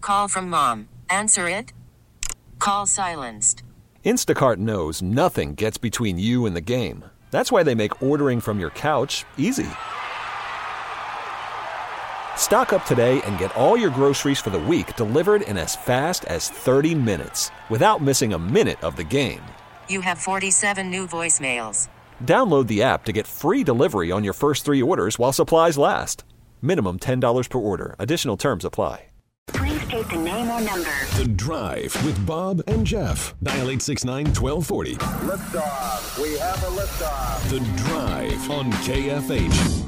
Call from mom. Answer it. Call silenced. Instacart knows nothing gets between you and the game. That's why they make ordering from your couch easy. Stock up today and get all your groceries for the week delivered in as fast as 30 minutes without missing a minute of the game. You have 47 new voicemails. Download the app to get free delivery on your first 3 orders while supplies last. Minimum $10 per order. Additional terms apply. Please state the name or number. The Drive with Bob and Jeff. Dial 869-1240. Liftoff. We have a liftoff. The Drive on KFH.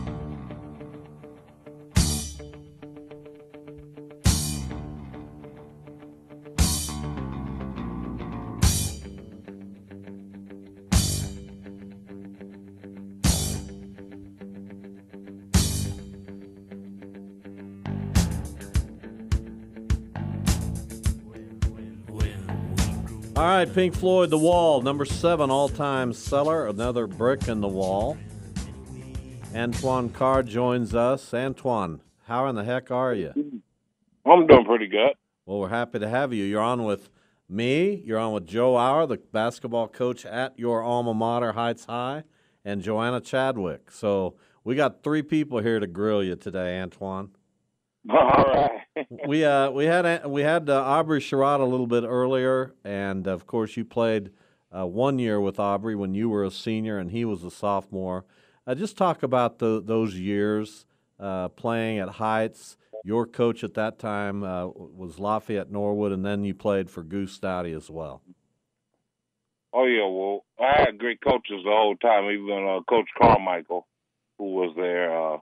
All right, Pink Floyd, The Wall, number 7 all-time seller, another brick in the wall. Antoine Carr joins us. Antoine, how in the heck are you? I'm doing pretty good. Well, we're happy to have you. You're on with me. You're on with Joe Auer, the basketball coach at your alma mater, Heights High, and Joanna Chadwick. So we got 3 people here to grill you today, Antoine. All right. We had Aubrey Sherrod a little bit earlier, and of course you played 1 year with Aubrey when you were a senior and he was a sophomore. Just talk about those years playing at Heights. Your coach at that time was Lafayette Norwood, and then you played for Goose Stouty as well. Oh yeah, well I had great coaches the whole time. Even Coach Carmichael, who was there.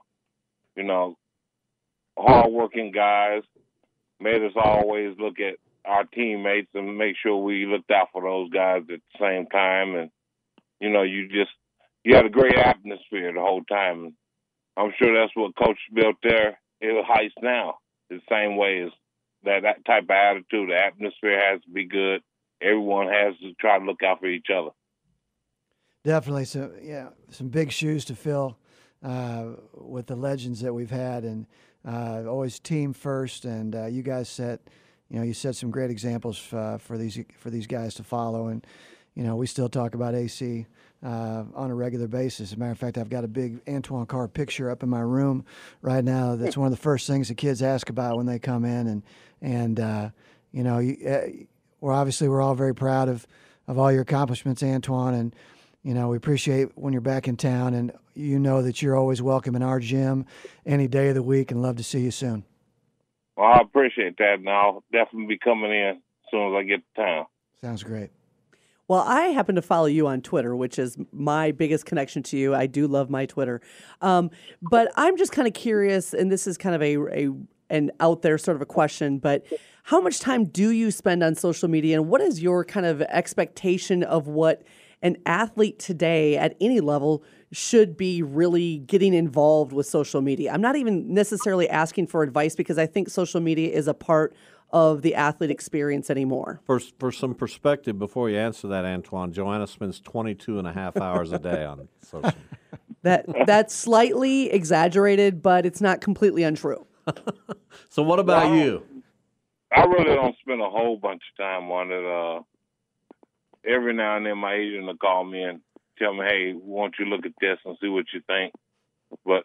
Hard-working guys, made us always look at our teammates and make sure we looked out for those guys at the same time. And, you had a great atmosphere the whole time. I'm sure that's what Coach built there at Heights now. The same way as that type of attitude. The atmosphere has to be good. Everyone has to try to look out for each other. Definitely. So, some big shoes to fill with the legends that we've had, and always team first, and you guys set some great examples for these guys to follow, and we still talk about AC on a regular basis. As a matter of fact, I've got a big Antoine Carr picture up in my room right now. That's one of the first things the kids ask about when they come in, and we're all very proud of all your accomplishments, Antoine, and we appreciate when you're back in town, and that you're always welcome in our gym any day of the week, and love to see you soon. Well, I appreciate that, and I'll definitely be coming in as soon as I get to town. Sounds great. Well, I happen to follow you on Twitter, which is my biggest connection to you. I do love my Twitter. But I'm just kind of curious, and this is kind of an out there sort of a question, but how much time do you spend on social media, and what is your kind of expectation of what an athlete today at any level should be really getting involved with social media? I'm not even necessarily asking for advice, because I think social media is a part of the athlete experience anymore. For some perspective, before you answer that, Antoine, Joanna spends 22 and a half hours a day on social media. That's slightly exaggerated, but it's not completely untrue. So what about you? I really don't spend a whole bunch of time on it. Every now and then my agent will call me and tell me, hey, why don't you look at this and see what you think? But,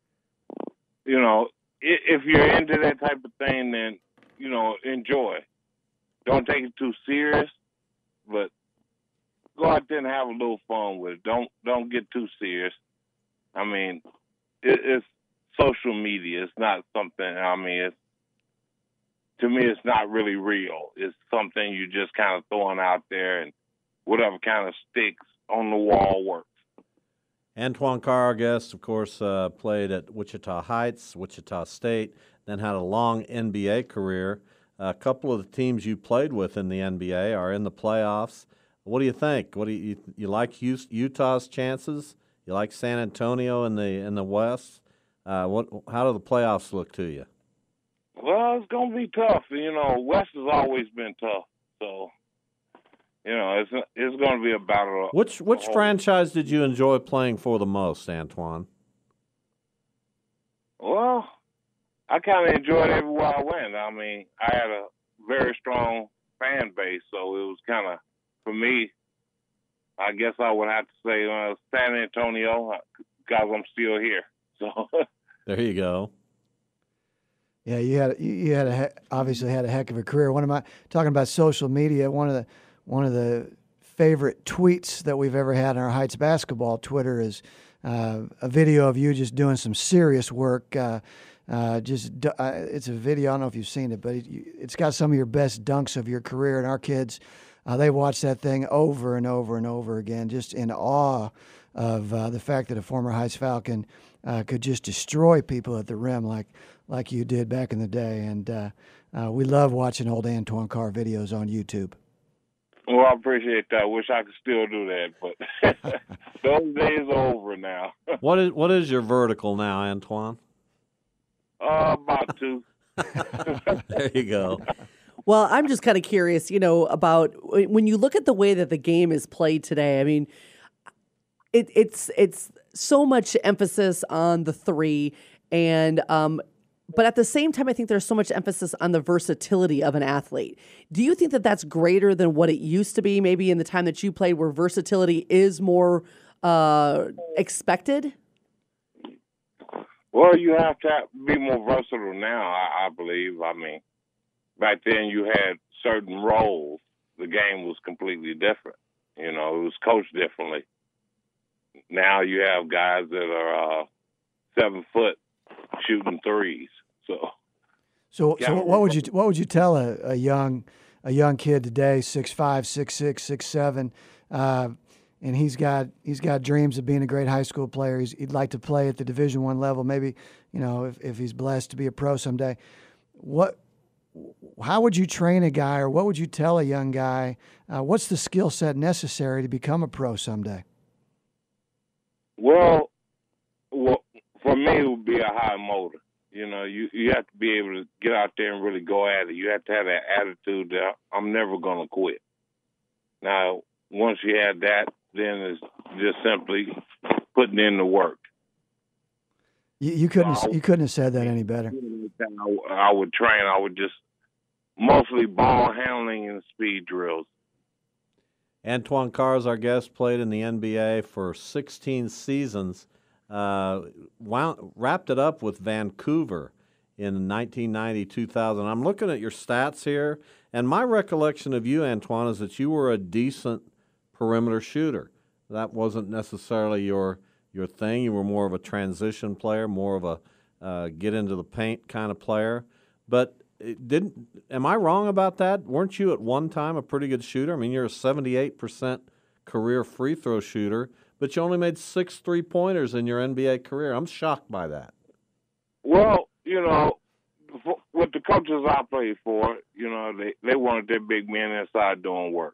if you're into that type of thing, then, enjoy. Don't take it too serious, but go out there and have a little fun with it. Don't get too serious. I mean, it's social media. It's not something, to me, it's not really real. It's something you just kind of throwing out there, and whatever kind of sticks on the wall works. Antoine Carr, our guest, of course, played at Wichita Heights, Wichita State, then had a long NBA career. A couple of the teams you played with in the NBA are in the playoffs. What do you think? What do you like Utah's chances? You like San Antonio in the West? How do the playoffs look to you? Well, it's going to be tough. West has always been tough. So, it's going to be a battle. Which franchise did you enjoy playing for the most, Antoine? Well, I kind of enjoyed everywhere I went. I mean, I had a very strong fan base, so it was kind of, for me, I guess I would have to say San Antonio because I'm still here. So there you go. Yeah, you obviously had a heck of a career. Talking about social media? One of the favorite tweets that we've ever had on our Heights basketball Twitter is a video of you just doing some serious work. It's a video. I don't know if you've seen it, but it's got some of your best dunks of your career. And our kids, they watch that thing over and over and over again, just in awe of the fact that a former Heights Falcon could just destroy people at the rim like you did back in the day. And we love watching old Antoine Carr videos on YouTube. Well, I appreciate that. I wish I could still do that, but those days are over now. What is your vertical now, Antoine? About 2. There you go. Well, I'm just kind of curious, about when you look at the way that the game is played today. I mean, it's so much emphasis on the three, and but at the same time, I think there's so much emphasis on the versatility of an athlete. Do you think that that's greater than what it used to be, maybe in the time that you played, where versatility is more expected? Well, you have to be more versatile now, I believe. I mean, back then you had certain roles. The game was completely different. It was coached differently. Now you have guys that are 7 foot shooting threes. So what would you tell a young kid today, 6'5", 6'6", 6'7", and he's got dreams of being a great high school player. He'd like to play at the Division I level. Maybe if he's blessed to be a pro someday. How would you train a guy, or what would you tell a young guy? What's the skill set necessary to become a pro someday? Well, for me, it would be a high motor. You have to be able to get out there and really go at it. You have to have that attitude that I'm never going to quit. Now, once you have that, then it's just simply putting in the work. You couldn't have said that any better. I would train. I would just mostly ball handling and speed drills. Antoine Carr is our guest, played in the NBA for 16 seasons. Wrapped it up with Vancouver in 1990-2000. I'm looking at your stats here, and my recollection of you, Antoine, is that you were a decent perimeter shooter. That wasn't necessarily your thing. You were more of a transition player, more of a get into the paint kind of player. But am I wrong about that? Weren't you at one time a pretty good shooter? I mean, you're a 78% career free throw shooter, but you only made 6 3-pointers in your NBA career. I'm shocked by that. Well, with the coaches I played for, they wanted their big men inside doing work.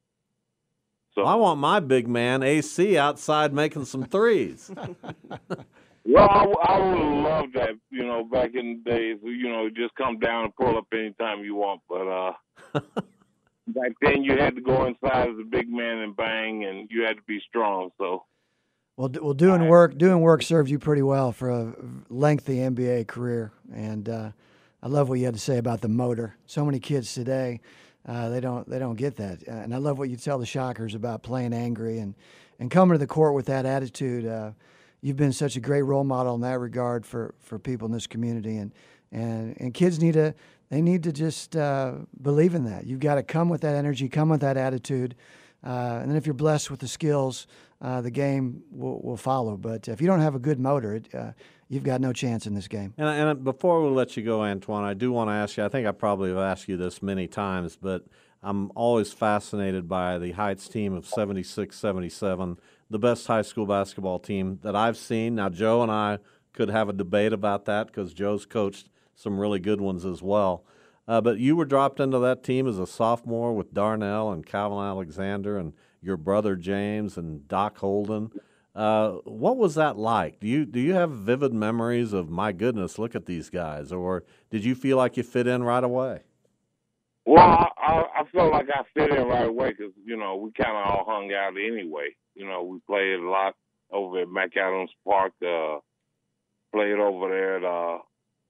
So I want my big man, AC, outside making some threes. Well, I would have loved that, back in the days, just come down and pull up anytime you want. But back then you had to go inside as a big man and bang, and you had to be strong. So, well, doing work served you pretty well for a lengthy NBA career, and I love what you had to say about the motor. So many kids today, they don't get that, and I love what you tell the Shockers about playing angry and coming to the court with that attitude. You've been such a great role model in that regard for people in this community, and kids need to just believe in that. You've got to come with that energy, come with that attitude, and then if you're blessed with the skills, the game will follow. But if you don't have a good motor, you've got no chance in this game. And before we let you go, Antoine, I do want to ask you, I think I probably have asked you this many times, but I'm always fascinated by the Heights team of 76-77, the best high school basketball team that I've seen. Now, Joe and I could have a debate about that because Joe's coached some really good ones as well. But you were dropped into that team as a sophomore with Darnell and Calvin Alexander and your brother James and Doc Holden. What was that like? Do you have vivid memories of, my goodness, look at these guys? Or did you feel like you fit in right away? Well, I felt like I fit in right away because, we kind of all hung out anyway. We played a lot over at McAdams Park, played over there at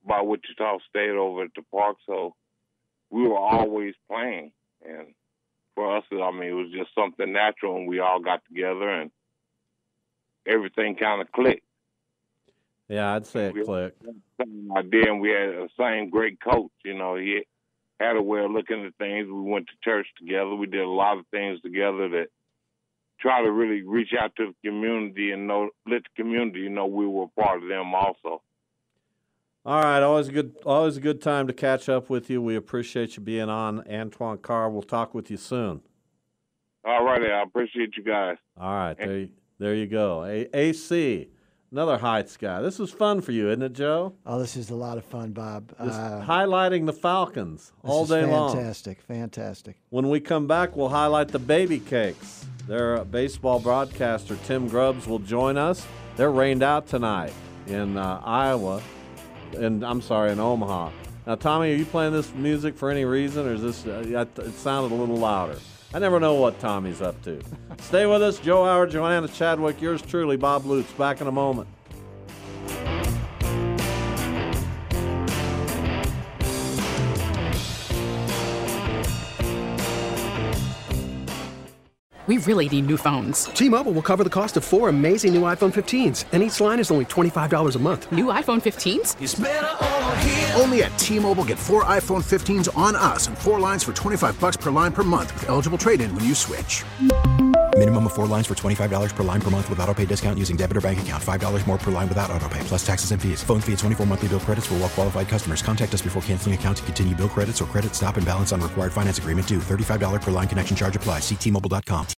by Wichita State over at the park, so we were always playing. And for us, I mean, it was just something natural, and we all got together, and everything kind of clicked. Yeah, I'd say it clicked. Idea, and we had the same great coach. You know, he had a way of looking at things. We went to church together. We did a lot of things together that try to really reach out to the community and let the community know we were part of them also. All right, always a good time to catch up with you. We appreciate you being on, Antoine Carr. We'll talk with you soon. All righty, I appreciate you guys. All right, there you go. AC, another Heights guy. This was fun for you, isn't it, Joe? Oh, this is a lot of fun, Bob. Just highlighting the Falcons all day long. Fantastic. When we come back, we'll highlight the Baby Cakes. Their baseball broadcaster, Tim Grubbs, will join us. They're rained out tonight in Iowa. In Omaha. Now, Tommy, are you playing this music for any reason, or is this? It sounded a little louder. I never know what Tommy's up to. Stay with us, Joe Howard, Joanna Chadwick, yours truly, Bob Lutz. Back in a moment. We really need new phones. T-Mobile will cover the cost of 4 amazing new iPhone 15s, and each line is only $25 a month. New iPhone 15s? It's better over here. Only at T-Mobile, get 4 iPhone 15s on us and 4 lines for $25 per line per month with eligible trade-in when you switch. Minimum of 4 lines for $25 per line per month with autopay discount using debit or bank account. $5 more per line without autopay, plus taxes and fees. Phone fee at 24 monthly bill credits for well-qualified customers. Contact us before canceling account to continue bill credits or credit stop and balance on required finance agreement due. $35 per line connection charge applies. See T-Mobile.com.